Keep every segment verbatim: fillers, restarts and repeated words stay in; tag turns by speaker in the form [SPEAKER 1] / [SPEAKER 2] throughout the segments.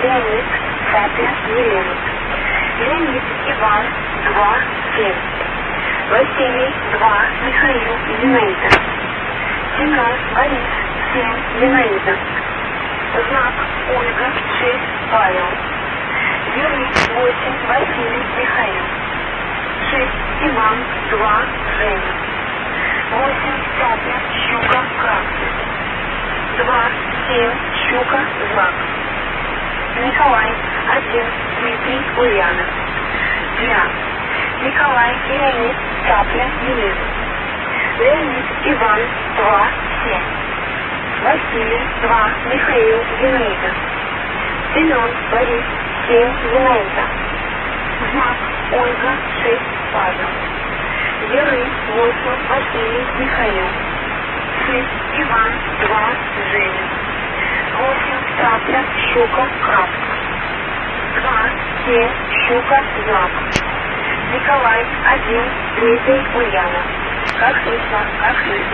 [SPEAKER 1] Леонид, Катя, Елена. Леонид, Иван, два, семь. Василий, два, Михаил, Зинаида. Семен, Борис, семь, Зинаида. Знак, Ольга, шесть, Павел. Юрий, восемь, Василий, Михаил. шесть, Иван, два, Женя. восемь, Катя, Щука, Красный. два, семь, Щука, Знак. Николай, один, Дмитрий, Ульяна. два. Николай, Леонид, Капля, Елена. Леонид, Иван, два, семь. Василий, два, Михаил, Зинаида. Семен, Борис, семь, Зинаида. Знак, Ольга, шесть, Павел. Юрий, восемь, Василий, Михаил. шесть, Иван, два, Женя. восемь, Капля, Щука, Красный. два, семь, Щука, Знак. Николай, один, Дмитрий, Ульяна. Как слышно, как слышно.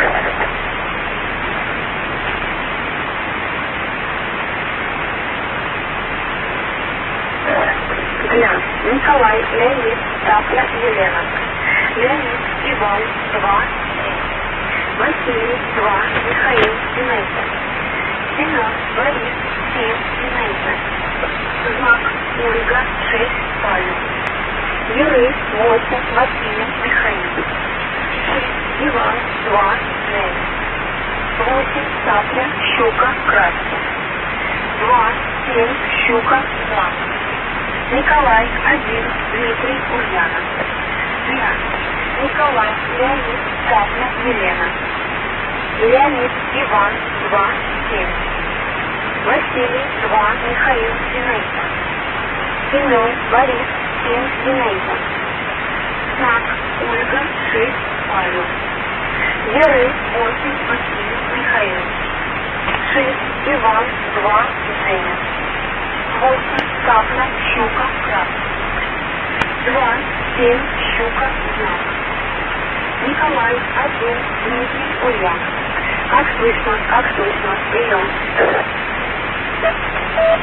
[SPEAKER 1] Для Николай, Леонид, Капля, Елена. Леонид, Иван, два, семь. Василий, два, Михаил, Зинаида. Семен, Борис, семь, Зинаида. Знак, Ольга, шесть, Павел. Юрий, восемь, Василий, Михаил. шесть, Иван, два, Женя. восемь, Капля, Щука, Красный. два, семь, Щука, Знак. Николай, один, Дмитрий, Ульяна. два. Николай, Леонид, Капля, Елена. Леонид, Иван, два, семь. Василий, два, Михаил, Зинаида. Семен, Борис, семь, Зинаида. Знак, Ольга, шесть, Павел. Юрий, восемь, Василий, Михаил. шесть, Иван, два, Женя. восемь, Капля, Щука, Красный. два, семь, Щука, Знак. Николай, один, Дмитрий, Ульяна. Как слышно, как слышно, прием.